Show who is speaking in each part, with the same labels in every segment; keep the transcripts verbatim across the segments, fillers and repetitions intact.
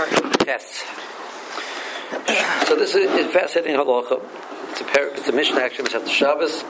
Speaker 1: Yes. So this is a fascinating halacha. It's a, par- it's a Mishnah actually, it's after Shabbos.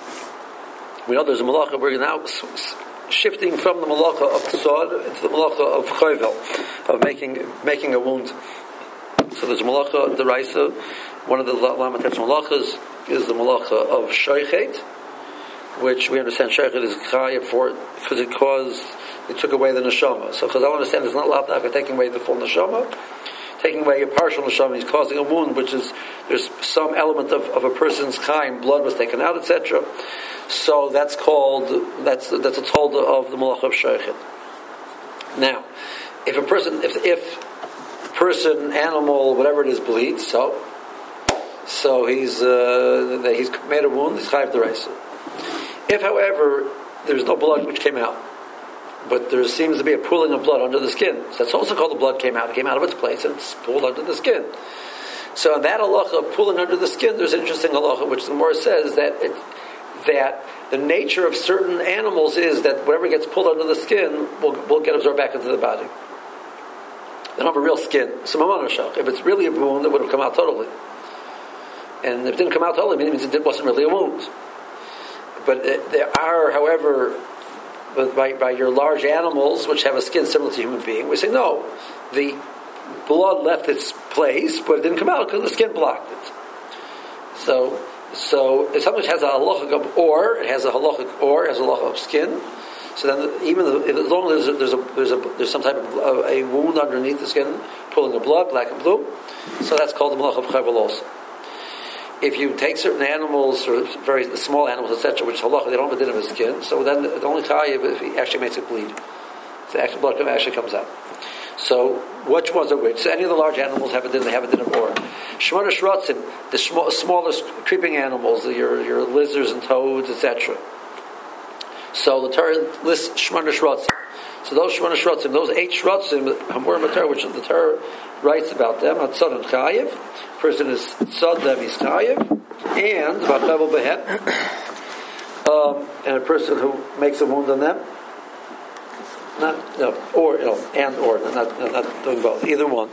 Speaker 1: We know there's a malacha. We're now s- s- shifting from the malacha of tzad into the malacha of chovel, of making making a wound. So there's a malacha deraisa. One of the lamatesh malachas is the malacha of shoichet, which we understand shoichet is chaya for it because it caused, it took away the neshama. So Chazal understand it's not lavdaka taking away the full neshama. Taking away a partial neshama, he's causing a wound, which is, there's some element of, of a person's chaim, blood was taken out, et cetera. So that's called, that's that's a tolda of the malach of shaychet. Now, if a person, if if person, animal, whatever it is, bleeds, so so he's uh, he's made a wound, he's chayav d'oraisa. If, however, there's no blood which came out, but there seems to be a pooling of blood under the skin. So that's also called the blood came out. It came out of its place and it's pooled under the skin. So in that halacha of pooling under the skin, there's an interesting halacha which the Gemara says that it, that the nature of certain animals is that whatever gets pulled under the skin will, will get absorbed back into the body. They don't have a real skin. If it's really a wound, it would have come out totally. And if it didn't come out totally, it means it wasn't really a wound. But it, there are, however, But by, by your large animals, which have a skin similar to a human being, we say, no, the blood left its place, but it didn't come out because the skin blocked it. So, so if something has a halachic of or, it has a halachic or, it has a halachic of skin, so then the, even the, as long as there's a, there's, a, there's, a, there's some type of uh, a wound underneath the skin, pulling the blood, black and blue, so that's called the malach of chayvel also. If you take certain animals, or very small animals, et cetera, which halacha, they don't have a din of a skin, so then the only chayiv if he actually makes it bleed. The actual blood actually comes out. So, which ones are which? So any of the large animals have a din, they have a din of or. Shmona shrotzim, the small, smallest creeping animals, your, your lizards and toads, et cetera. So the Torah lists shmona shrotzim. So those shmona shrotzim, those eight shrotzim, hamur matar, which the Torah writes about them, hatzad and chayiv. Person is tzad them, he's chayiv, and vachavel behen, um, and a person who makes a wound on them, not no, or you know, and or not not, not doing both, either one.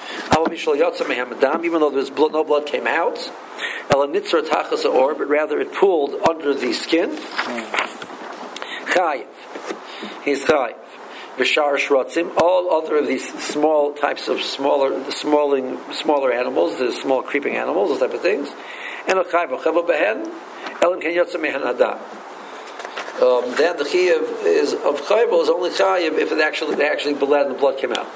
Speaker 1: Even though there's blood, no blood came out, or, but rather it pooled under the skin. Chayiv, he's chayiv. V'shar shrotzim, all other of these small types of smaller, smalling, smaller animals, the small creeping animals, those type of things, and a chayv v'chavel behen, elam ken yotze mehen hadam. Then the chiyuv is of chayvel is only chayiv if it actually they actually bled and the blood came out.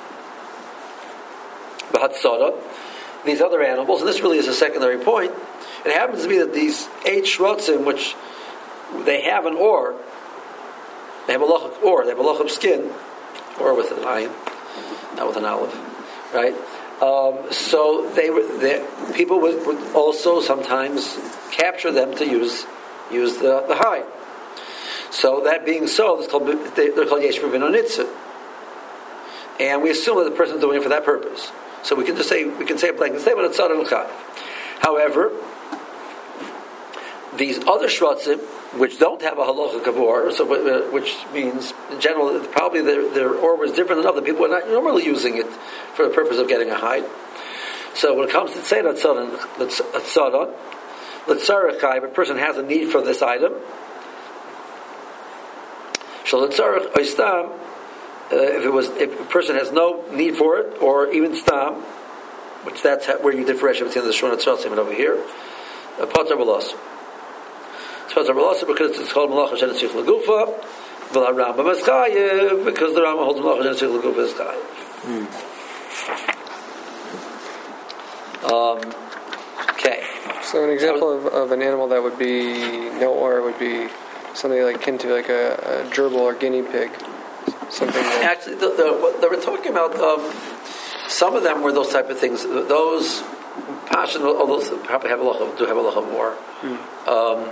Speaker 1: V'hatzada, these other animals, and this really is a secondary point. It happens to be that these eight shrotzim, which they have an or, they have a loch or, they have a loch of skin, or with an ayin, not with an olive, right? Um, so they were they, people would, would also sometimes capture them to use use the, the hide. So that being so, it's called, they're called yesh b'vin onitzah, and we assume that the person is doing it for that purpose. So we can just say we can say a blanket statement. It's tzad and chayiv. However, these other shrotzim, which don't have a halacha kavor, so uh, which means in general probably their, their or was different enough that people are not normally using it for the purpose of getting a hide. So when it comes to tzad tzadon, tzadon, l'tzarech chayiv, a person has a need for this item. So l'tzarech oistam, if it was if a person has no need for it, or even stam, which that's where you differentiate between the shon and tzadon over here, a pater b'los. Because it's called Malacha Shenetzich Lagufa, but Rambam is Chayiv, because the Rambam holds Malacha Shenetzich Lagufa is Chayiv. Um, okay.
Speaker 2: So an example of, of an animal that would be no or would be something like akin to like a, a gerbil or guinea pig. Something that
Speaker 1: actually, the, the, what they were talking about, um, some of them were those type of things. Those passion, although probably have a lot of, do have a lot of more. Mm. Um,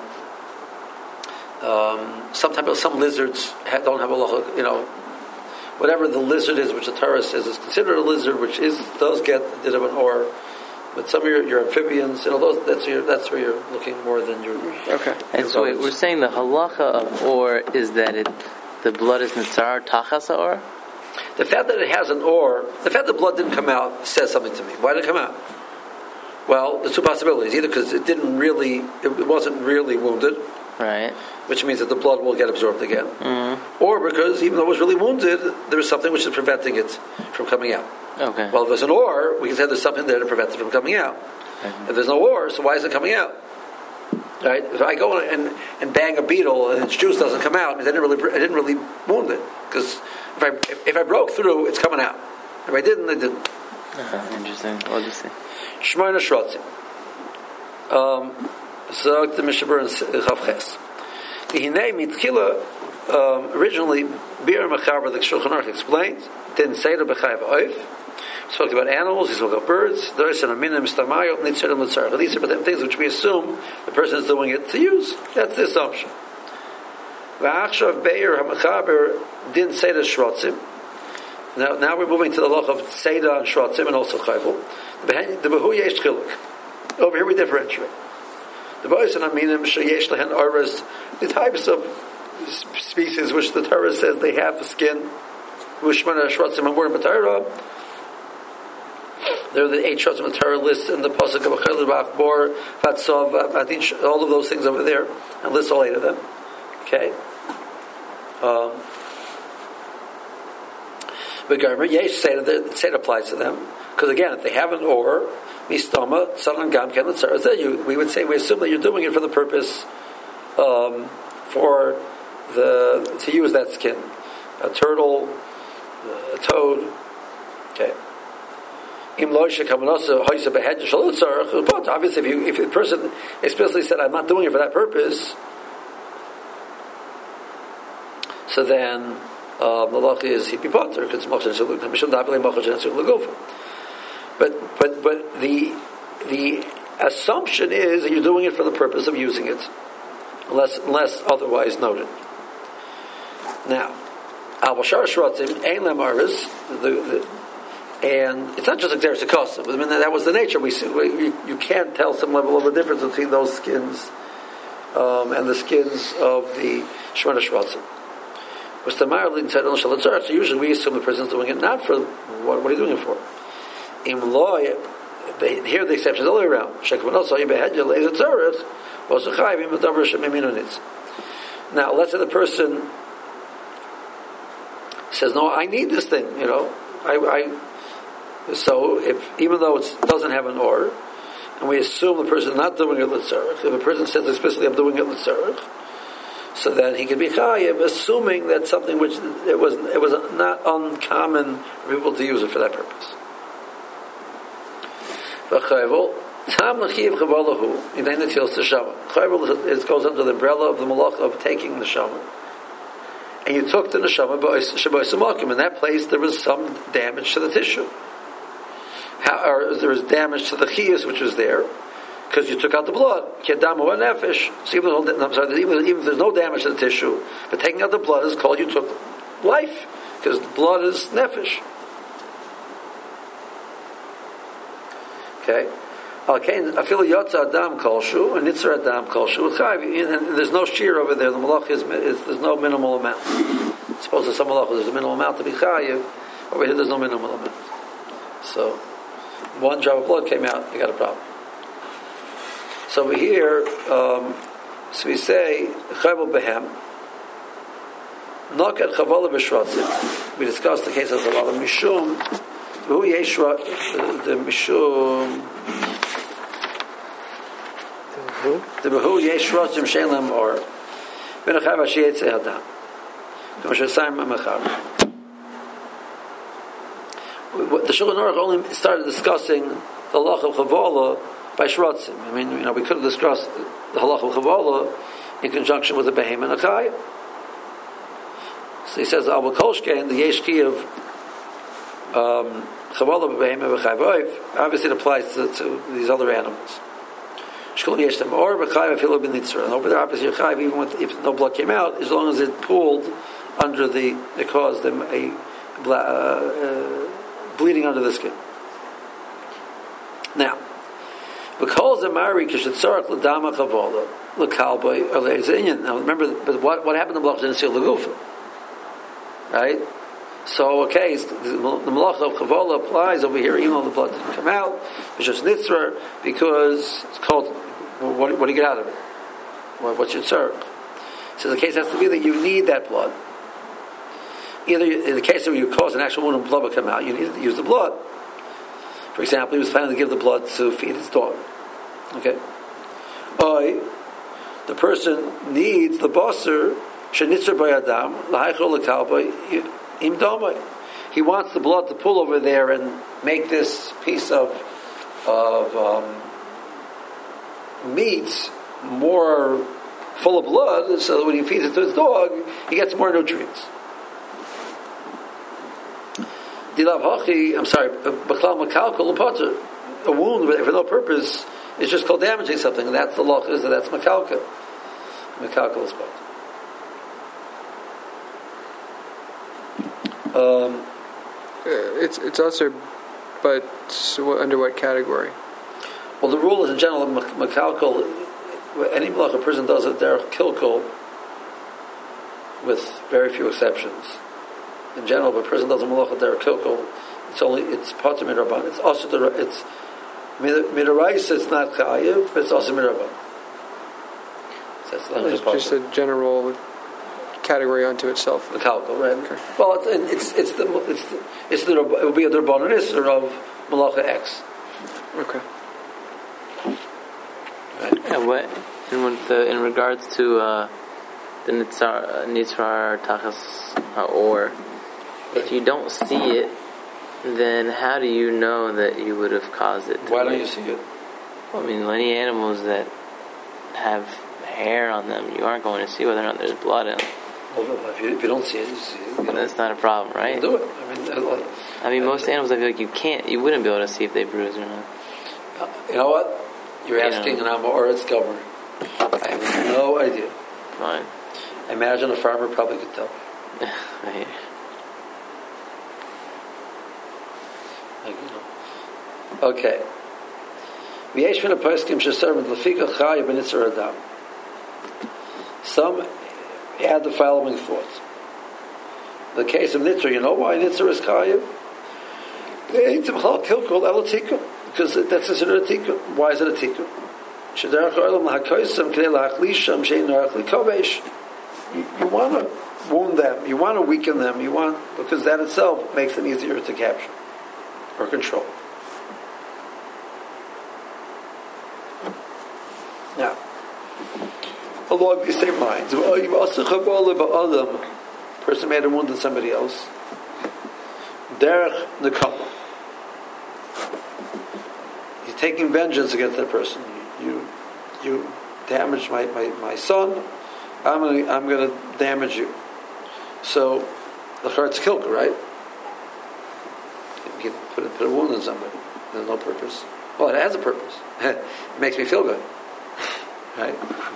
Speaker 1: Um, some type of some lizards ha- don't have a lot of, you know, whatever the lizard is, which the Torah says is considered a lizard, which is does get a bit of an or. But some of your, your amphibians, you know, those that's your that's where you're looking more than your.
Speaker 3: Okay. And so wait, we're saying the halacha of or is that it the blood is nitzar tachas or.
Speaker 1: The fact that it has an or, the fact that blood didn't come out says something to me. Why did it come out? Well, there's two possibilities. Either because it didn't really, it wasn't really wounded,
Speaker 3: right?
Speaker 1: Which means that the blood will get absorbed again,
Speaker 3: mm-hmm.
Speaker 1: or because even though it was really wounded, there was something which is preventing it from coming out.
Speaker 3: Okay.
Speaker 1: Well, if there's an or, we can say there's something there to prevent it from coming out.
Speaker 3: Mm-hmm.
Speaker 1: If there's no or, so why is it coming out? Right? If I go and and bang a beetle and its juice doesn't come out, it means I didn't really I didn't really wound it, because if I if, if I broke through, it's coming out. If I didn't, I didn't.
Speaker 3: Uh-huh. Interesting. What do you say?
Speaker 1: Shmoyna shrotzim. Um, so the Mishabur and Chavches. The Hinei Mitkila originally Bir Mechaber the Shulchan Aruch explained didn't say the B'chayav Oif. He spoke about animals. He spoke about birds. There is an aminim stamayo nitzerim l'tzarach. These are things which we assume the person is doing it to use. That's the assumption. V'achshav Beir HaMechaber didn't say the shrotzim. Now, now we're moving to the loch of Seder and Shrotzim and also Chayvul. The Behu Yesh Chiluk. Over here we differentiate. The Bois and Aminim Sheyesh Lehen Oras, the types of species which the Torah says they have the skin. Ushmana Shrotzim and Word B'Torah. There are the eight Shrotzim the Torah lists in the Pasuk of Achel Bach Bor Vatsov. I think all of those things over there, and lists all eight of them. Okay. Um, But Garmer, Yesh Seder applies to them. Because again, if they have an or, Mistama, Salan Gam Ken L'Tzar, we would say, we assume that you're doing it for the purpose um, for the, to use that skin. A turtle, a toad, okay. Obviously, if, you, if the person explicitly said, I'm not doing it for that purpose, so then Uh, Malach is he'd be potter because but but but the the assumption is that you're doing it for the purpose of using it, unless unless otherwise noted. Now, al bashar shrotzim ein lemaris the and it's not just exeris kosav. I mean that was the nature. We, we you can't tell some level of a difference between those skins um, and the skins of the shmona shrotzim. So usually we assume the person is doing it not for what, what are you doing it for? In law, they, here the exception is all the way around. Now, let's say the person says, "No, I need this thing." You know, I. I so if even though it doesn't have an or, and we assume the person is not doing it l'tzarech, if a person says explicitly, "I'm doing it l'tzarech," so then he can be chayiv, assuming that something which it was it was not uncommon for people to use it for that purpose. Chayvul it goes under the umbrella of the malach of taking the neshama, and you took the neshama in that place. There was some damage to the tissue, How, or there was damage to the chiyus which was there. Because you took out the blood, kedamu nefesh. So even though, I'm sorry, even, even if there's no damage to the tissue, but taking out the blood is called you took life, because blood is nefesh. Okay, okay. I feel yotza adam kolshu and nitzer adam kolshu. And there's no shear over there. The malach is, is there's no minimal amount. Suppose there's some malach there's a minimal amount to be chayiv. Over here there's no minimal amount. So one drop of blood came out, you got a problem. So over here, um, so we say Chayvul Behem, Nokat Chavala B'Shrotzim. We discussed the case of Chavala Mishum, Who Yeshua, the Mishum, the Behu Yeshrotzim Shelem or Benachav Ashiyetze Hadam. Kamashasayim Amachar. The Shulchan Aruch only started discussing the Lach of Chavala by Shrotzim. I mean, you know, we could have discussed the halach of Chavala in conjunction with the Behem and Achai. So he says, Al Kolshkein, the Yeshki of Chavala, Behem, and Achai. Obviously, it applies to, to these other animals. Shkul Yeshtem or Bechai, Afilo Ben Nitzra. And over there, obviously, Achai, even with, if no blood came out, as long as it pooled under the, it caused them a uh, uh, bleeding under the skin. Now, because the Mari Kishitzarach Ladama Chavola, Lakalboy, or Lezinyan. Now remember, but what, what happened to Blach Genesil Lagufa? Right? So, okay, the malacha of Chavola applies over here, even though the blood didn't come out. It's just nitzra, because it's called, what, what do you get out of it? What, what's your tzarech? So the case has to be that you need that blood. Either in the case where you cause an actual wound and blood will come out, you need to use the blood. For example, he was planning to give the blood to feed his dog. Okay? Or the person needs the basar, shenitzra bayadam, lahaychol lekalba, im domai. He wants the blood to pull over there and make this piece of of um, meat more full of blood, so that when he feeds it to his dog, he gets more nutrients. Dilav hachi, I'm sorry, b'chlal makalkal l'potter. A wound for no purpose is just called damaging something, and that's the loch is that that's makalka. Makalka is potter. Um,
Speaker 2: it's it's also, but so under what category?
Speaker 1: Well, the rule is in general makalkal. Any malacha a person does it, they're kilkul, with very few exceptions. In general, if a person does a malacha, they're kilkul. It's only it's potter midraban. It's also the it's midrais. It's not chayiv, but it's also midraban. So
Speaker 2: it's just a general category unto itself.
Speaker 1: The kalkul, right? Okay. Well, it's, it's it's the it's the, it's the it would be a derbanan isser of malacha X.
Speaker 2: Okay.
Speaker 1: Right.
Speaker 3: And what in with the, in regards to uh, the nitzar nitzar tachas or if you don't see it, then how do you know that you would have caused it?
Speaker 1: Why don't you see it?
Speaker 3: Well, I mean, any animals that have hair on them, you aren't going to see whether or not there's blood in them.
Speaker 1: Well, if you, if you don't see it, you see it. You know,
Speaker 3: that's not a problem, right?
Speaker 1: Do it. I mean, I,
Speaker 3: I mean, most animals, I feel like you can't, you wouldn't be able to see if they bruise or not.
Speaker 1: You know what? You're asking, you know, an Amoritz gomer. I have no idea.
Speaker 3: Fine.
Speaker 1: I imagine a farmer probably could tell.
Speaker 3: Right.
Speaker 1: Like, you know. Okay. Some add the following thoughts. The case of Nitzer, you know why Nitzer is chayiv? Because that's considered a tikkun. Why is it a tikkun? You, you want to wound them, you want to weaken them, you want because that itself makes them easier to capture or control. Now, along these same lines, person made a wound to somebody else. Derech nekama. He's taking vengeance against that person. You, you damaged my, my, my son. I'm gonna I'm gonna damage you. So the heart's kilka, right? You put a, put a wound on somebody. There's no purpose. Well, it has a purpose. It makes me feel good, right?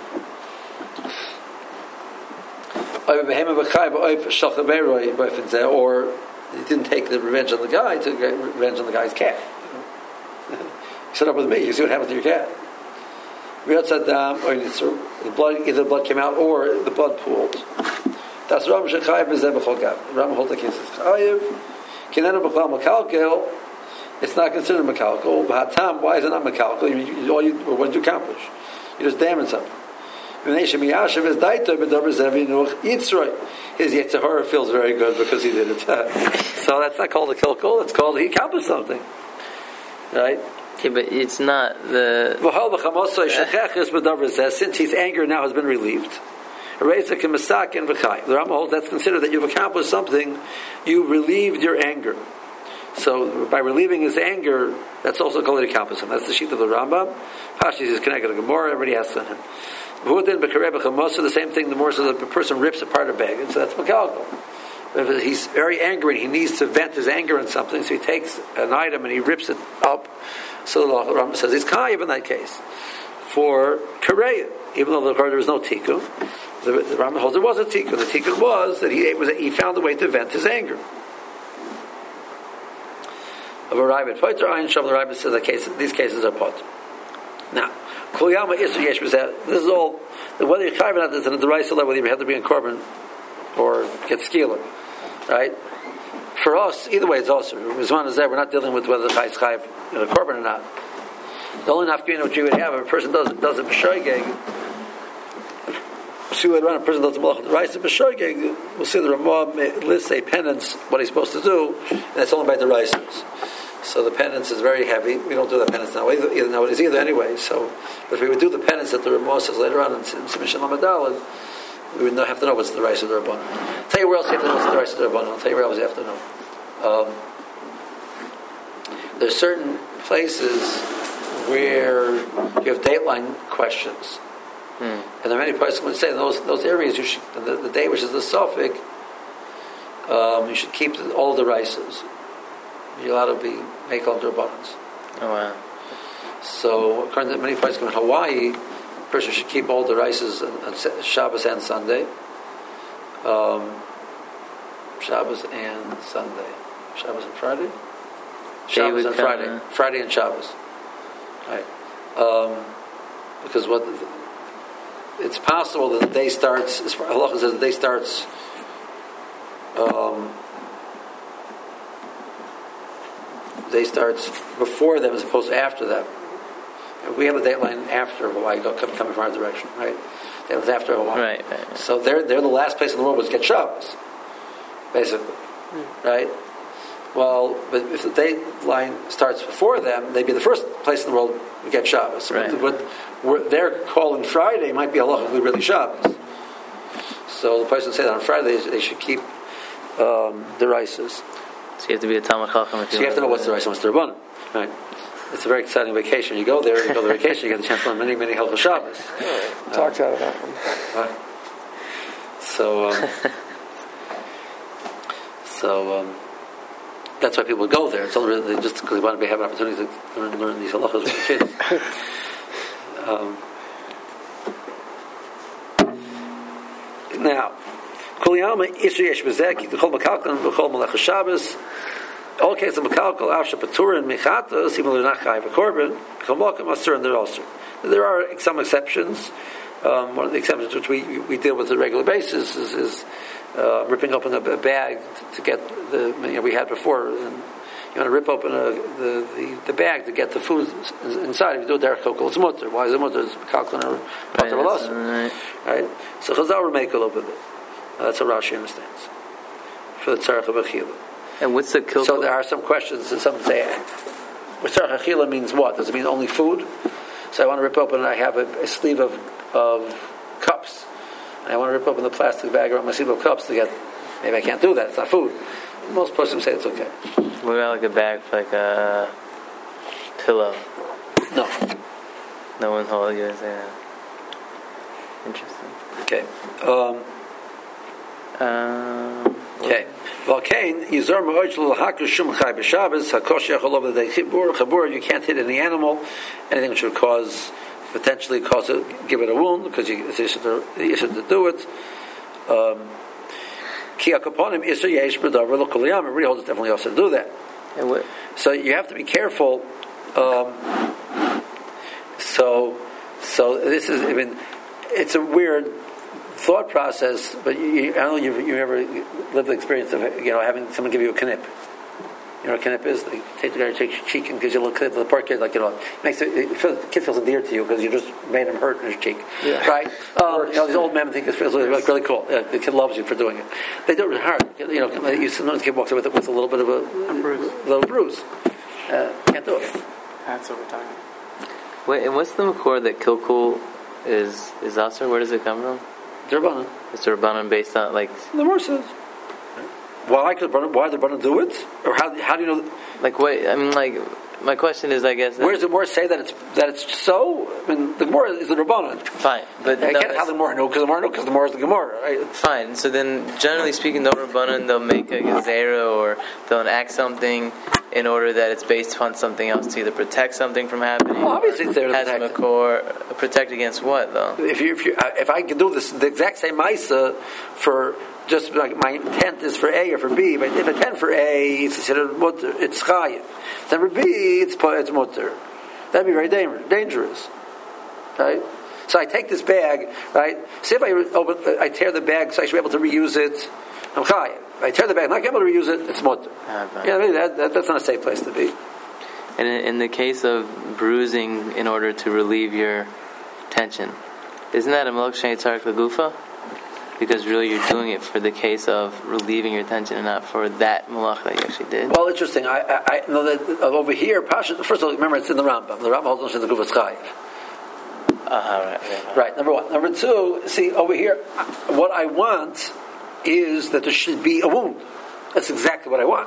Speaker 1: Or he didn't take the revenge on the guy, he took revenge on the guy's cat. You sit up with me, you see what happened to your cat. Or the blood, either the blood came out or the blood pooled. That's Ram Shechayev Bezeh B'chol Gam. Ram holds the case as Chayev. Kinenu B'chol Makalkel. It's not considered Makalkel. B'hatam, why is it not Makalkel? You, you, all you, what did you accomplish? You just damaged something. His Yetzirah feels very good because he did it. So that's not called a kilkul. It's called he accomplished something, right?
Speaker 3: Okay, but it's not the.
Speaker 1: Since his anger now has been relieved, the Rambam holds that's considered that you've accomplished something. You relieved your anger. So by relieving his anger, that's also called an accomplishment. That's the sheet of the Rambam. Pashis is connected to Gemara. Everybody asks on him. The same thing. The more so the person rips apart a bag, and so that's makalgal. If he's very angry and he needs to vent his anger on something, so he takes an item and he rips it up. So the Rambam says he's chayiv in that case for kareya, even though there was no tikkun. The, the Rambam holds there was a tikkun. The tikkun was that he was he found a way to vent his anger. Of a rabbit, poiter ayin shav. The rabbit says that case, these cases are potter. Now, kuliyama iser yesh b'zeh. This is all whether you're chayiv or not. It's in the deraisa level whether you have to be in korban or get skila, right? for us, either way, it's also. Zman is there. We're not dealing with whether the chayes chayiv in a korban or not. The only nafkamina which you would have if a person does does a b'shoigeg. See later on, a person does a malach the rice of b'shoigeg. We'll see the Ramah lists a penance what he's supposed to do, and it's only by the rices. So the penance is very heavy. We don't do that penance now either, either nowadays either anyway. So, but if we would do the penance that the Ramah says later on in Submission Lamadal, we would not have to know what's the rice of the Rabbanon. I'll tell you where else you have to know what's the rice of the Rabbanon. I'll tell you where else you have to know. Um, there's certain places where you have dateline questions. Hmm. And there are many places would say in those those areas you should the, the day which is the suffix, um, you should keep the, all the rices. You're allowed to be make all the rabbanans.
Speaker 3: Oh wow!
Speaker 1: So according to many places in Hawaii, a person should keep all the rices on, on Shabbos and Sunday. Um, Shabbos and Sunday. Shabbos and Friday. Shabbos and Friday. Come, uh, Friday and Shabbos. Right. Um, because what it's possible that the day starts. As far halacha says, the day starts. Um, the day starts before them as opposed to after them. We have a dateline after Hawaii coming from our direction, right? That was after Hawaii.
Speaker 3: Right, right, right.
Speaker 1: So they're they're the last place in the world which get Shabbos, basically, mm. right? Well, but if the dateline starts before them, they'd be the first place in the world to get Shabbos.
Speaker 3: Right.
Speaker 1: What, what they're calling Friday might be halachically really Shabbos. So the person say that on Friday they should keep um, the rices.
Speaker 3: So you have to be a Talmud Chacham.
Speaker 1: So you have to know what's the rice and what's the rabbanon, right? It's a very exciting vacation. You go there, you go to vacation, you get a chance to learn many, many Hilchos Shabbos.
Speaker 2: Talks out of that one.
Speaker 1: Uh, so, um, so um, that's why people go there. It's only really just because they want to have an opportunity to learn, learn these halachos with the kids. um, now, Kuliyama Isra Yesh Bezek Yichol Makalkan B'Chol Malach Shabbos. All cases of Makalkal, Avsha Patur, and Mechatas, even though they're not Chayiv a Korban, Kamalkam, Asur, and they're also. There are some exceptions. Um, one of the exceptions which we, we deal with on a regular basis is, is uh, ripping open a, a bag to get the, you know, we had before, and you want to rip open a, the, the, the bag to get the food inside. If you do it derech kokol, it's mutter. Why is it mutter? It's Makalkal or Patur Velasur. Right? So Chazal will make a little bit of it. Uh, that's how Rashi understands. For the Tzarech of Achila.
Speaker 3: And what's the kilkel?
Speaker 1: So there are some questions, and some say, Tzarech Achila means what? Does it mean only food? So I want to rip open, and I have a, a sleeve of, of cups. And I want to rip open the plastic bag around my sleeve of cups to get, maybe I can't do that, it's not food. Most persons say it's okay.
Speaker 3: What about like a bag for like a pillow?
Speaker 1: No.
Speaker 3: No one told you to say that. Interesting.
Speaker 1: Okay. Um,
Speaker 3: um,
Speaker 1: okay. Volcane, Yizor Ma'oj L'Haku Shum Chai B'Shabbos, HaKosh Yachol Over the Chibur, Chabur, you can't hit any animal, anything which would cause, potentially cause it, give it a wound, because you, it's easier to, easier to do it. Um, Ki HaKaponim Isra Yesh B'Davar L'Kol Yam, it really holds it definitely also to do that. So you have to be careful. Um, so, so this is, I mean, it's a weird thought process, but you, I don't know you've, you've ever lived the experience of, you know, having someone give you a knip. You know what a knip is? They take the guy, take your cheek and gives you a little knip. The poor kid, like, you know, makes it, it feels, the kid feels endeared to you because you just made him hurt in his cheek,
Speaker 2: yeah.
Speaker 1: right? Um, you know, these old men think it feels really, like, really cool. Yeah, the kid loves you for doing it. They do it really hard. You know, you sometimes the kid walks away with, with a little bit of a, a bruise. little bruise. Uh, can't do it.
Speaker 4: That's what we're talking about.
Speaker 3: Wait, and what's the makor that kilkul is is aser? Where does it come from?
Speaker 1: The Rabbanan.
Speaker 3: It's the Rabbanan based on like
Speaker 1: the Gemara says. Why could why the Rabbanan do it? Or how how do you know?
Speaker 3: Like wait, I mean like my question is I guess.
Speaker 1: Where does the Gemara say that it's that it's so? I mean the Gemara is the Rabbanan.
Speaker 3: Fine, but
Speaker 1: I
Speaker 3: no,
Speaker 1: can't have the Gemara know because the Gemara know because the Gemara is the Gemara. Right?
Speaker 3: Fine. So then, generally speaking, the Rabbanan they'll make a gezerah or they'll enact something in order that it's based upon something else to either protect something from happening.
Speaker 1: Well, obviously, it's there to
Speaker 3: has
Speaker 1: protect.
Speaker 3: makor protect against what though?
Speaker 1: If you if you uh, if I can do this the exact same ma'isa for just like my intent is for A or for B, but if intent for A it's considered mutter, it's chayiv. Then for B it's it's mutter. That'd be very dangerous. Dangerous, right? So I take this bag, right? See if I open, I tear the bag, so I should be able to reuse it. I'm chayiv. If I tear the bag, not able to reuse it, it's mutter.
Speaker 3: Uh,
Speaker 1: Yeah, I mean, that, that, that's not a safe place to be.
Speaker 3: And in, in the case of bruising in order to relieve your tension, isn't that a melech shnei tzarik legufa? Because really you're doing it for the case of relieving your tension and not for that malach that you actually did.
Speaker 1: Well, interesting. I, I, I know that uh, over here, Pasha, first of all, remember it's in the Rambam. The Rambam holds on to the Gufas Chayiv.
Speaker 3: Uh-huh, right, right.
Speaker 1: Right, number one. Number two, see, over here, what I want is that there should be a wound. That's exactly what I want.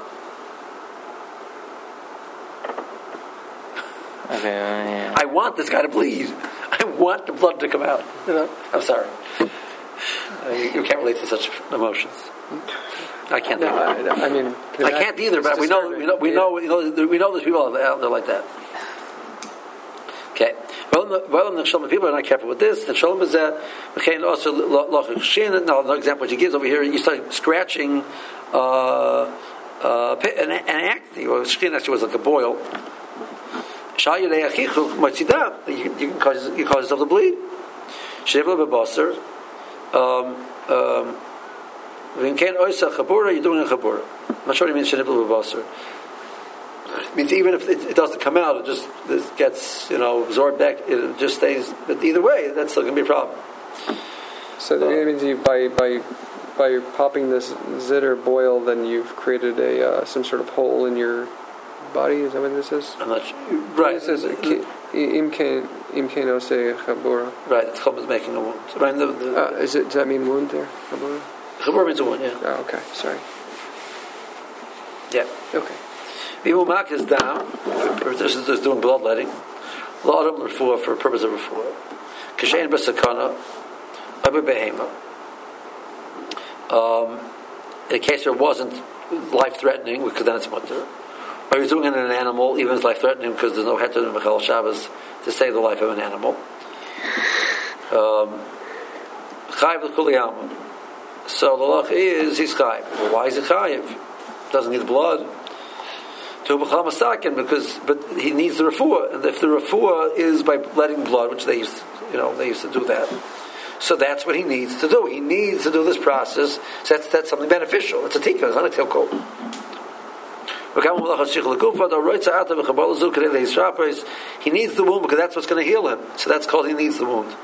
Speaker 3: Okay, uh, yeah.
Speaker 1: I want this guy to bleed. I want the blood to come out. You know? I'm sorry. Uh, you, you can't relate to such emotions. I can't.
Speaker 2: No,
Speaker 1: either.
Speaker 2: I, I mean,
Speaker 1: I can't either. But we know, we know, we know, we know, we know there's people out there like that. Okay. Well, well, the Shalom people are not careful with this. The Shalom is that okay. Also, lochik shin. Now, another example what you give over here, you start scratching uh, uh, an, an acne. Well, shin actually was like a boil. You, you can cause you cause yourself to bleed. Shevla bebasar. Um, um, when can oisa chabura, you're doing a chabura. I'm not sure what it means. Shevla bebasar. It means even if it, it doesn't come out, it just it gets you know absorbed back. It just stays. But either way, that's still going to be a problem.
Speaker 2: So that uh, means you by by by popping this zit or boil, then you've created a uh, some sort of hole in your body. Is that what this is?
Speaker 1: I'm not sure. Right.
Speaker 2: It says imken imken ose chabura.
Speaker 1: Right. It's called making a wound. Right. The, the,
Speaker 2: uh, is it? Does that mean wound there? Chabura.
Speaker 1: Chabura means a wound. Yeah.
Speaker 2: Oh, okay. Sorry.
Speaker 1: Yeah.
Speaker 2: Okay.
Speaker 1: Bimumak is down. This is just doing bloodletting. L'adam refuah for purpose of refuah. Kashein b'sakana, abu behema. Um, in case there wasn't life-threatening, because then it's mutter. Or you're doing it in an animal, even if it's life-threatening, because there's no heter in Mechal Shabbos to save the life of an animal. Chayiv l'kuli alma. So the loch is he's chayiv. Well, why is he chayiv? Doesn't need blood. To become a sakin, because but he needs the refuah, and if the refuah is by letting blood, which they used, you know, they used to do that. So that's what he needs to do. He needs to do this process. So that's that's something beneficial. It's a tikka. It's not a tilko. He needs the wound because that's what's going to heal him. So that's called he needs the wound.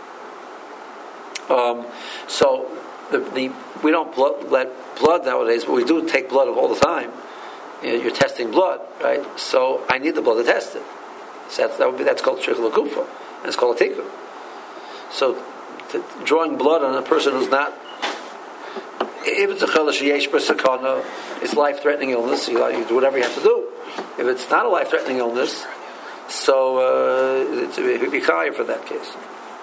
Speaker 1: Um, so the, the we don't blood, let blood nowadays, but we do take blood all the time. You know, you're testing blood, right? So I need the blood to test it. So that's, that would be, that's called shrichel akufa, and it's called a tikka. So to, drawing blood on a person who's not, if it's a chalash yesh b'sakana, it's life-threatening illness. You, you do whatever you have to do. If it's not a life-threatening illness, so uh, it's, it would be chayav for that case.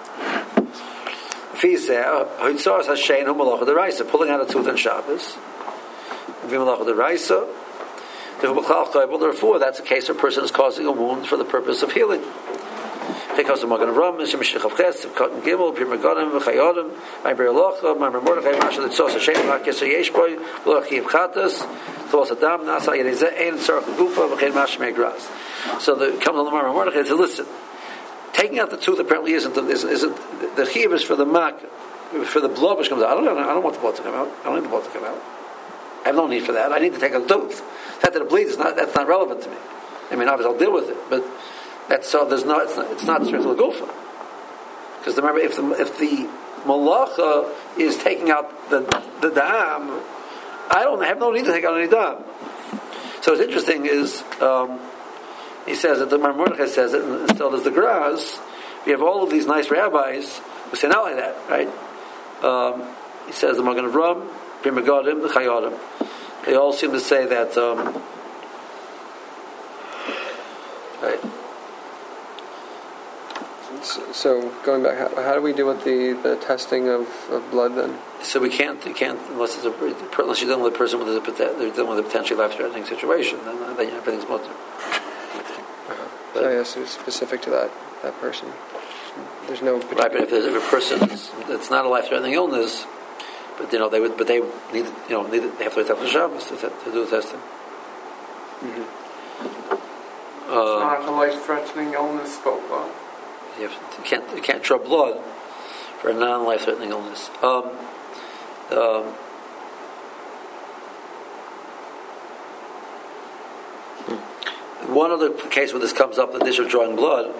Speaker 1: Pulling out a tooth on Shabbos, that's a case where a person is causing a wound for the purpose of healing. Because of Magen Avraham, Shemishich Chavches, Cotton Gimel, Pir Megadim, V'chayodim, Ma'ber Locha, Ma'ber Mordechai, Masha Litzos, Hashem, Ma'kes Yeshboy, V'lochiv Chatas, Tavos Adam, Nasa Yerezeh, Ein Tzarech Gufa, V'chein Masha Me'gras. So the comes on the Ma'ber Mordechai to listen. Taking out the tooth apparently isn't the, isn't, isn't the chiv is for the mak, for the blood which comes out. I don't, I don't want the blood to come out. I don't need the blood to come out. I have no need for that. I need to take out the tooth. The fact that it bleeds is not that's not relevant to me. I mean, obviously I'll deal with it, but that's so there's no it's not it's not strictly gufa. Because remember, if the if the malacha is taking out the the dam, I don't I have no need to take out any dam. So what's interesting is um, he says that the Mar Mordechai says it, and still there's the Graz. We have all of these nice rabbis who say not like that, right? Um, he says the Magen Avraham, Pir Megadim, the Chayodim. They all seem to say that. Um, right.
Speaker 2: So, so going back, how, how do we deal with the, the testing of, of blood then?
Speaker 1: So we can't, you can't unless it's a, unless you're dealing with a person with a they're dealing with a potentially life-threatening situation, then, then everything's mutter.
Speaker 2: Uh-huh. So yes, it's specific to that that person. There's no particular...
Speaker 1: Right, but if there's if a person that's not a life-threatening illness, but you know they would, but they need, you know, need, they have to wait after Shabbos to, to do the testing.
Speaker 2: Mm-hmm.
Speaker 1: Uh,
Speaker 4: it's not a life-threatening illness, but uh,
Speaker 1: you, have, you can't you can't draw blood for a non-life-threatening illness. Um, um, one other case where this comes up, the dish of drawing blood,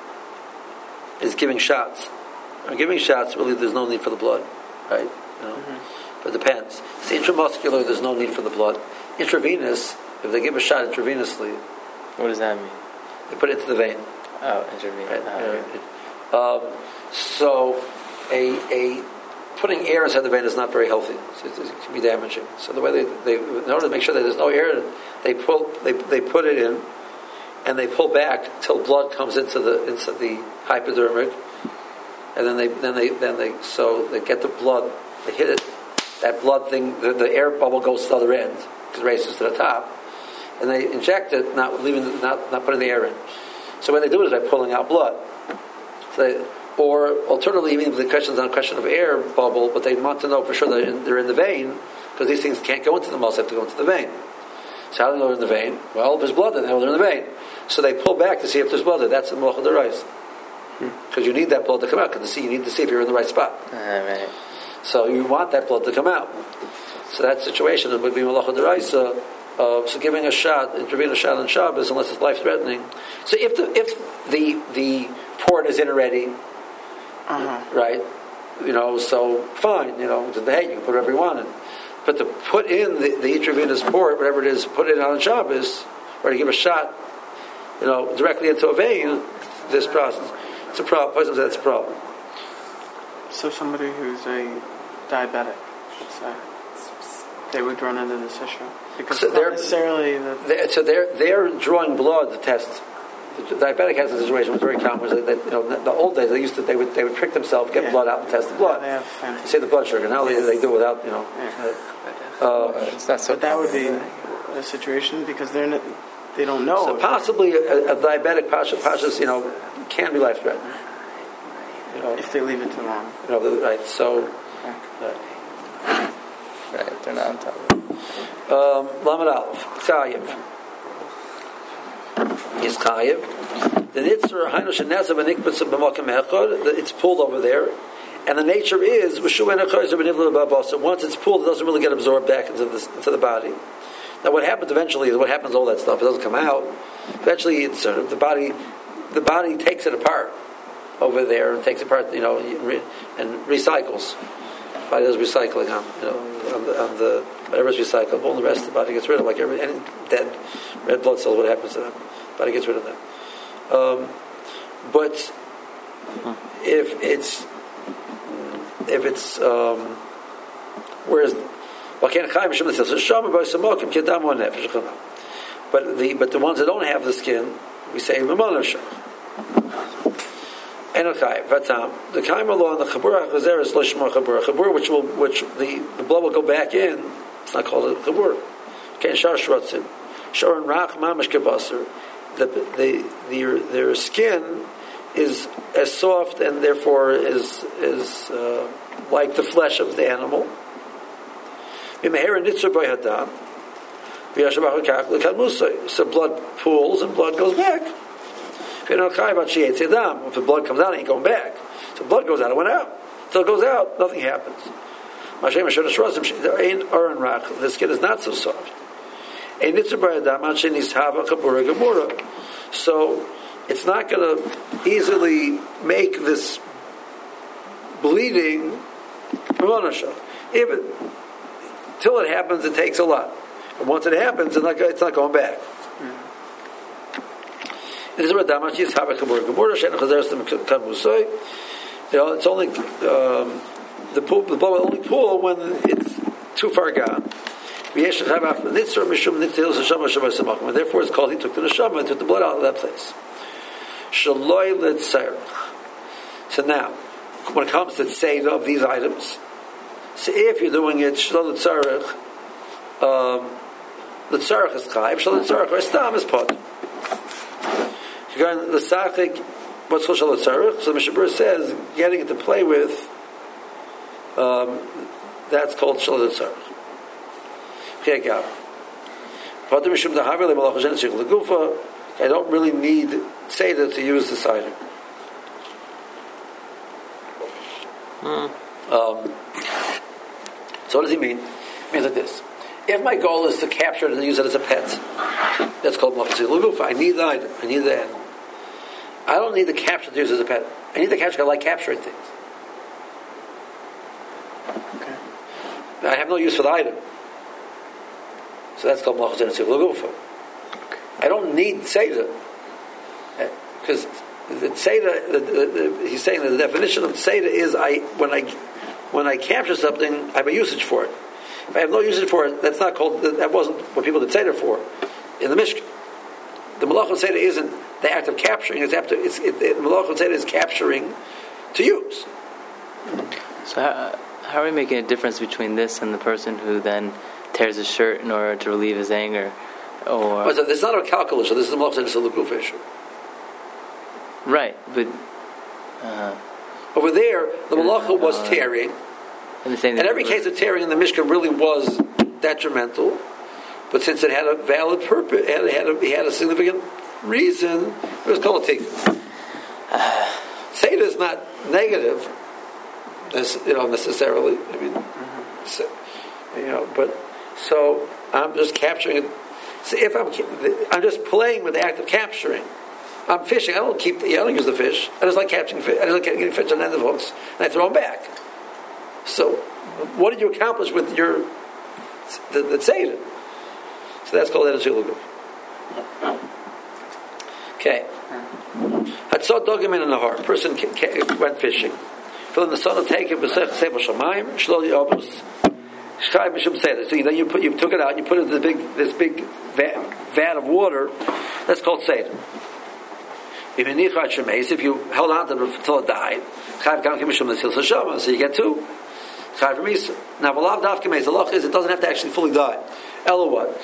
Speaker 1: is giving shots. Or giving shots, really, there's no need for the blood, right? You know, mm-hmm. But it depends. See, intramuscular, there's no need for the blood. Intravenous, if they give a shot intravenously,
Speaker 3: what does that mean?
Speaker 1: They put it into the vein.
Speaker 3: Oh, intravenous.
Speaker 1: Right? Oh, um, so, a a putting air inside the vein is not very healthy. It, it can be damaging. So the way they, they, in order to make sure that there's no air, they pull, they they put it in, and they pull back till blood comes into the into the hypodermic, and then they then they then they so they get the blood, they hit it, that blood thing, the, the air bubble goes to the other end because it races to the top, and they inject it, not leaving, not not putting the air in. So what they do is by pulling out blood. So they, or alternatively, even if the question is not a question of air bubble, but they want to know for sure that they're in, they're in the vein, because these things can't go into the muscle, they have to go into the vein. So how do they know they're in the vein? Well, if there's blood, then they know they're in the vein. So they pull back to see if there's blood there. That's the Malacha D'Oraisa. Because you need that blood to come out, because you need to see if you're in the right spot.
Speaker 3: Uh, right.
Speaker 1: So you want that blood to come out. So that situation would be Malacha D'Oraisa. Uh, so giving a shot, intravenous shot on Shabbos, unless it's life-threatening. So if the if the the port is in already, uh-huh. right? You know, so fine. You know, hey, you can put whatever you want in. But to put in the, the intravenous port, whatever it is, put it on Shabbos, or to give a shot, you know, directly into a vein, this process, it's a problem. That's a problem.
Speaker 4: So somebody who's a diabetic, let's say, they would run into this issue because
Speaker 1: so
Speaker 4: not necessarily the
Speaker 1: they're, so they're they're drawing blood to test. The diabetic has a situation which is very common. Was that, you know, the old days they used to they would they would prick themselves, get
Speaker 4: yeah.
Speaker 1: blood out, and test the blood.
Speaker 4: Yeah, they have
Speaker 1: say the blood sugar. Now they, they do it without, you know.
Speaker 4: Yeah.
Speaker 1: Uh,
Speaker 2: it's not so.
Speaker 4: But that would be a situation because they're not, they don't know.
Speaker 1: So possibly a, a diabetic pasha, pashas, you know, can be life threatening. You know,
Speaker 4: if they leave it too long.
Speaker 1: You know, right? So.
Speaker 4: Okay.
Speaker 1: Uh,
Speaker 2: Right, they're not on top of it.
Speaker 1: Um, Lamed Aleph, Chayiv. Is Chayiv. The Nitzur, Hainu Shenezav, and Nikbetz of B'makim Echad, it's pulled over there. And the nature is, so once it's pulled, it doesn't really get absorbed back into the, into the body. Now what happens eventually is, what happens all that stuff, it doesn't come out. Eventually, it's sort of the body, the body takes it apart over there, and takes it apart, you know, and recycles. The body does recycling on, you know, on the, on the whatever's recyclable, and the rest of the body gets rid of, like every any dead red blood cells. What happens to them? The body gets rid of them. Um, but if it's if it's um, whereas but the but the ones that don't have the skin, we say Enochai, Vatam. The Kaimer law and the Chabura Chazer is Lishma Chabura. Chabura, which will, which the, the blood will go back in. It's not called a Chabura. Okay, Shar Shrotzim, Shar and Rach Mamish Kebasar. The the their their skin is as soft and therefore is is uh, like the flesh of the animal. B'meher Nitzur B'Hadam. B'Yashabach Kach L'Kadmusay. So blood pools and blood goes back. If the blood comes out, it ain't going back. So blood goes out, it went out. Until it goes out, nothing happens. The skin is not so soft. So it's not going to easily make this bleeding if it, till it happens, it takes a lot. And once it happens, it's not, it's not going back. This is what Damachi is Havak Kabur Kabur Shen Chazer Stem Kadmusay. You know, it's only um, the pool. The blood will only pool when it's too far gone. And therefore, it's called he took the neshama and took the blood out of that place. Shaloi L'Tzarech. So now, when it comes to say of these items, so if you're doing it Shaloi L'Tzarech, um, L'Tzarech is Chayiv, Shaloi L'Tzarech or Stam is Pot. Regarding the Sachik, what's called Shalot Tzarech, so the Mishabur says, getting it to play with, um, that's called Shalot Tzarech. Okay, Gav. I don't really need Seder to use this item. Hmm. Um, so what does he mean? It means like this. If my goal is to capture it and use it as a pet, That's called Malchus Lugufa. I need the item. I need the animal. I don't need the capture to use as a pet. I need the capture. I like capturing things.
Speaker 4: Okay.
Speaker 1: I have no use for the item. So that's called Malchus Lugufa. I don't need Seder. Because the Seder, the, the, the, he's saying that the definition of Seder is I when I when I capture something, I have a usage for it. If I have no usage for it, that's not called, that wasn't what people did Seder for in the Mishkan. The Malach Seder isn't the act of capturing, it's after, it's, it, the Malach Seder is capturing to use.
Speaker 3: So how, how are we making a difference between this and the person who then tears his shirt in order to relieve his anger? Or
Speaker 1: oh, so this is not a calculus, so this is the Malach Seder, it's a Lukuf issue.
Speaker 3: Right, but uh,
Speaker 1: over there, the Malacha was
Speaker 3: uh,
Speaker 1: tearing.
Speaker 3: And, the
Speaker 1: and every case of tearing in the Mishkan really was detrimental, but since it had a valid purpose, it had a, it had a significant reason, it was called a tikkun. Seder is not negative, you know, necessarily. I mean, mm-hmm. so, you know, but so I'm just capturing it. So if I'm, I'm just playing with the act of capturing. I'm fishing. I don't keep. The, I don't use the fish. I just like catching fish. I just like getting fish on the end of hooks, and I throw them back. So, what did you accomplish with your the, the Seder? So that's called Eretz Yiluguf. Okay. Hatzot dogim in the heart. Person went fishing. Filling the sun of taking b'sech sefer shamayim shlol yobus shchai mishum Seder. So then you put you took it out. You put it in the big this big vat, vat of water. That's called Seder. If you held on to it until it died, so you get two. Now, the law is it doesn't have to actually fully die. Ella what?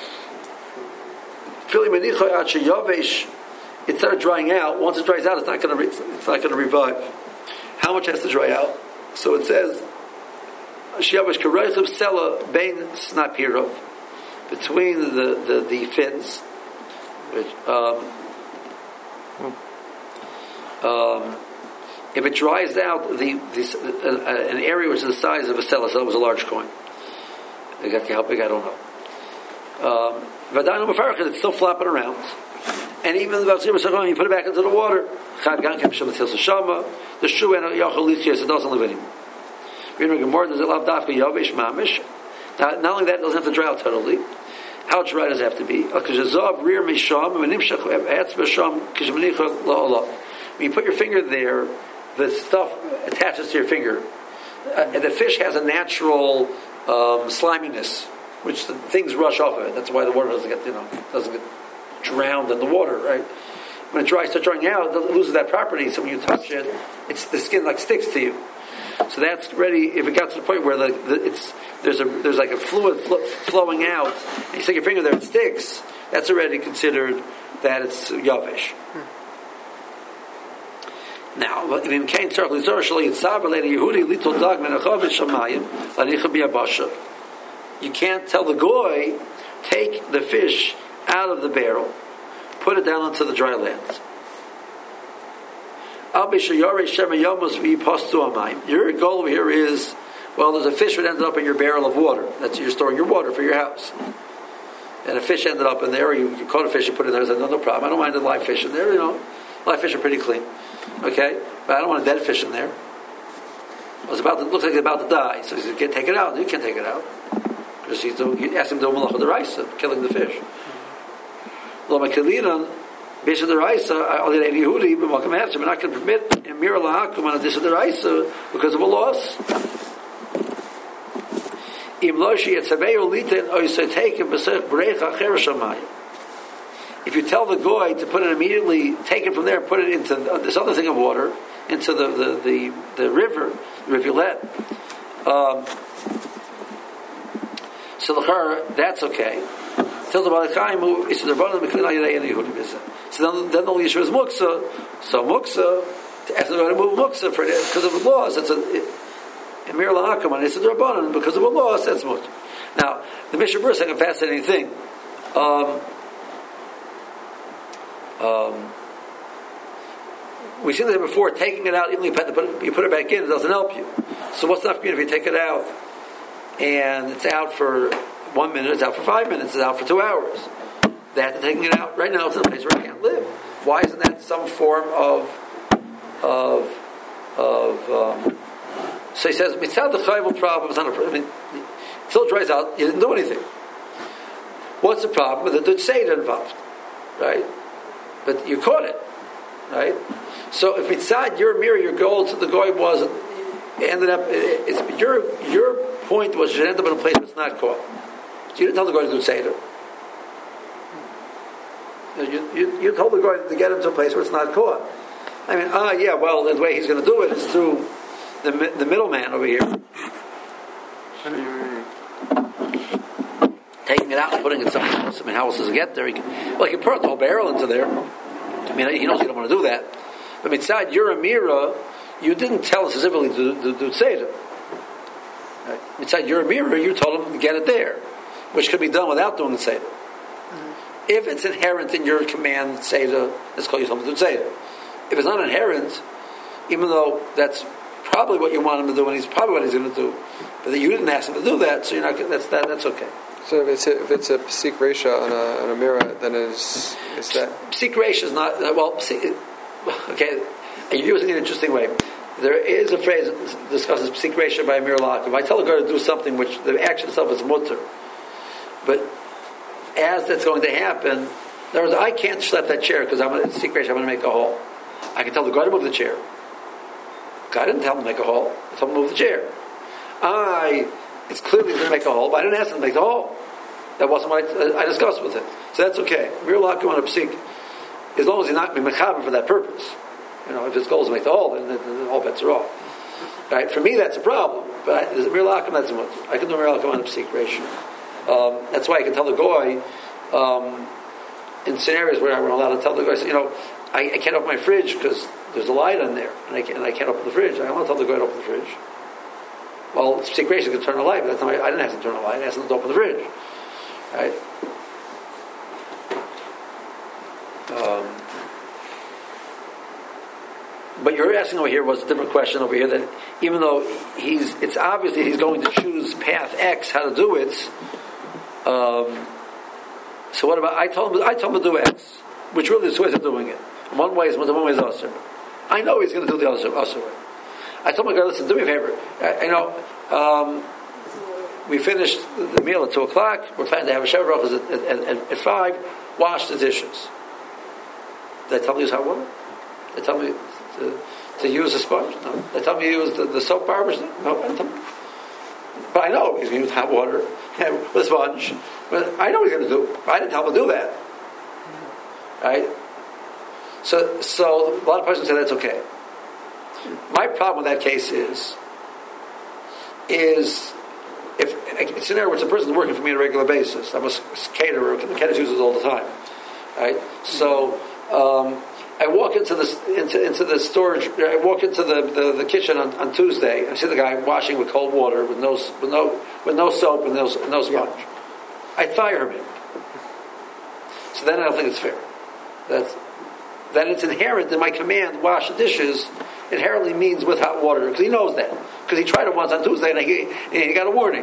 Speaker 1: It started drying out. Once it dries out, it's not going to it's not going to revive. How much has to dry out? So it says, between the, the, the fins, which, um, Um, if it dries out the, the uh, an area which is the size of a cell, so it was a large coin. Exactly how big, I don't know. Um, it's still flopping around, and even the you put it back into the water. The shoe and it doesn't live anymore. Now, not only that, it doesn't have to dry out totally. How dry does it have to be? When you put your finger there, the stuff attaches to your finger. Uh, and the fish has a natural um, sliminess, which the things rush off of it. That's why the water doesn't get, you know, doesn't get drowned in the water, right? When it dries, starts drying out, it loses that property. So when you touch it, it's the skin like sticks to you. So that's ready. If it got to the point where the, the it's there's a there's like a fluid fl- flowing out, and you stick your finger there, it sticks. That's already considered that it's yavish. Hmm. Now, if in Cain circle Yisrael Yitzav later Yehudi little dog menachav shamayim lanicha biyabasha. You can't tell the goy take the fish out of the barrel, put it down onto the dry land. Your goal over here is, well, there's a fish that ended up in your barrel of water. That's you're storing your water for your house. And a fish ended up in there, you, you caught a fish, you put it there, I said, no, no problem. I don't mind the live fish in there, you know. Live fish are pretty clean. Okay? But I don't want a dead fish in there. It was about to, looks like it's about to die. So he said, take it out. You can't take it out. Because he asked him to do malacha deraisa, killing the fish. Lo makalinan, Bisha deraisa, I'll get any Yehudi, but welcome to I'm not going to permit a mira lahakum on a disha deraisa because of a loss. Im loshi etzaveu liten oisaytekim b'sech brecha cher shamayim. If you tell the goy to put it immediately, take it from there, put it into this other thing of water, into the the, the, the river, the rivulet, um, so the that's okay. Tell the balachayim it's the rabbanon meklin ayidei and Yehudi b'zeh. So then, then the only issue is muksa. So muksa, to ask the guy to move muksa for it because of the laws. That's a emir lahakam and it's the rabbanon because of the laws. That's muksa. Now the Mishnah Berurah is like a fascinating thing. Um, Um, we've seen that before. Taking it out, even if you put, it, you put it back in, it doesn't help you. So what's enough if you take it out and it's out for one minute, it's out for five minutes, it's out for two hours? They have to take it out right now. It's in a place where I can't live. Why isn't that some form of of of? Um, so he says, "Mitzad the chayvul problem is not a problem. I mean, until it dries out, you didn't do anything. What's the problem with the Dutseda involved, right? But you caught it, right? So if mitzad your mirror, your goal to the goy was ended up. It's, your your point was you ended up in a place where it's not caught. So you didn't tell the goy to do seder. You, you, you told the guy to get him to a place where it's not caught. I mean, ah, uh, yeah, well, the way he's going to do it is through the the middleman over here. Taking it out and putting it somewhere else. I mean, how else does it get there? He can, well, he can put the whole barrel into there. I mean, he knows you don't want to do that. But inside your Amira, you didn't tell us specifically to do Seder. Right? Inside your Amira, you told him to get it there, which could be done without doing the Seder. If it's inherent in your command, Seder, let's call you something to Seder. If it's not inherent, even though that's probably what you want him to do, and he's probably what he's going to do, but you didn't ask him to do that, so you're not. That's that. That's okay.
Speaker 2: So if it's a, if it's a Psik Reisha on a on a mirror, then is is that
Speaker 1: Psik Reisha is not well. Psik, okay, you're using it in an interesting way. There is a phrase that discusses Psik Reisha by Amir Lak. If I tell a girl to do something which the action itself is mutter, but as that's going to happen, in other words, I can't schlep that chair because I'm going to Psik Reisha. I'm going to make a hole. I can tell the guy to move the chair. God didn't tell him to make a hole. I told him to move the chair. I, it's clearly going to make a hole, but I didn't ask him to make the hole. That wasn't what I, I discussed with him. So that's okay. Real lock on a psik, as long as he's not mechaber for that purpose. You know, if his goal is to make the hole, then, then, then all bets are off. Right? For me, that's a problem. But I, real lock, that's what I can do. Real lock on a psik ratio. Um, that's why I can tell the goy um, in scenarios where I'm allowed to tell the goy, you know, I, I can't open my fridge because there's a light on there, and I can't, and I can't open the fridge. I don't want to tell the guy to open the fridge. Well, it's secretion can turn the light, but that's not, I didn't have to turn the light. I asked him to open the fridge. Right? Um, but you're asking over here was a different question over here. That even though he's, it's obvious that he's going to choose path X, how to do it. Um, so what about? I told him. I told him to do X, which really is two ways of doing it. One way is one way is usher. I know he's going to do the usher, usher way. I told my guy, listen, do me a favor. I, you know, um, we finished the meal at two o'clock. We're planning to have a shower at, at, at, at five. Wash the dishes. Did I tell me to use hot water? Did I tell me to, to use a sponge? No. Did I tell me to use the, the soap barbers? No. I didn't tell me. But I know he's going to use hot water with a sponge. But I know what he's going to do. I didn't tell him to do that. Right? So, so a lot of persons say that's okay. My problem with that case is, is if it's a scenario where it's a person working for me on a regular basis. I'm a caterer. Caterers use this all the time, right? So um, I walk into the into into the storage. I walk into the, the, the kitchen on, on Tuesday. And I see the guy washing with cold water with no with no with no soap and no no sponge. Yeah. I'd fire him. So then I don't think it's fair. That's that it's inherent in my command. Wash the dishes. Inherently means with hot water because he knows that because he tried it once on Tuesday and he, and he got a warning.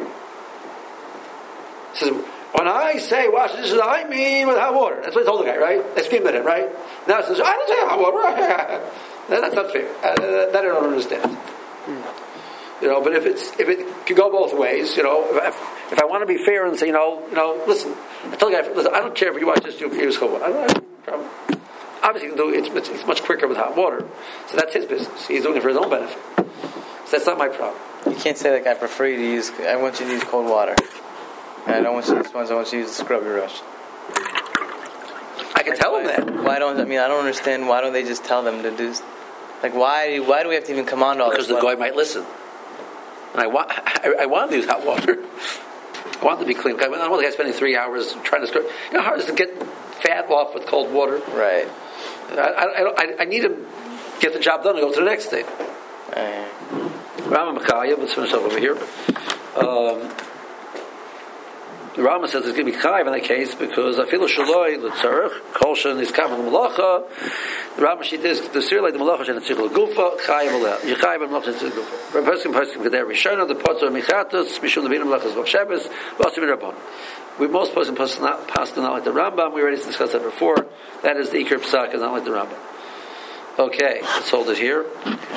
Speaker 1: He says, when I say wash the dishes, I mean with hot water. That's what I told the guy, right? I screamed at him, right? Now he says, I didn't say hot water. That's not fair. Uh, that I don't understand. Hmm. You know, but if it's if it could go both ways, you know, if, if I want to be fair and say, you know, you know, listen, I tell the guy, listen, I don't care if you wash this, you use cold water. I don't have a problem. Obviously, you can do it's, it's much quicker with hot water, so that's his business. He's doing it for his own benefit. So that's not my problem.
Speaker 3: You can't say like I prefer you to use. I want you to use cold water. I don't want you to use sponge. I want you to use the scrubby brush.
Speaker 1: I can
Speaker 3: like,
Speaker 1: tell
Speaker 3: why,
Speaker 1: him that.
Speaker 3: Why don't I mean? I don't understand. Why don't they just tell them to do? Like why? Why do we have to even command all
Speaker 1: because
Speaker 3: this?
Speaker 1: Because the guy might listen. And I want. I, I want to use hot water. I want to be clean. I don't want the guy spending three hours trying to scrub. You know how hard it is to get fat off with cold water?
Speaker 3: Right.
Speaker 1: I, I, I, I need to get the job done and go to the next thing. Rama Machaya, let's finish up over here. Um, The Rama says it's going to be chayiv in that case because afilu shaloi l'tzarich kolshen is kamen l'malacha. The Rama she does the sir like the malacha and it's gufa chayiv aleh. You chayiv and malacha and gufa. For a person, person could there rishona the potter michatos mishum the binam malachas v'shabbos v'asim rabban. We most person pass not passed not like the Rambam. We already discussed that before. That is the ikar psak is not like the Rambam. Okay, let's hold it here.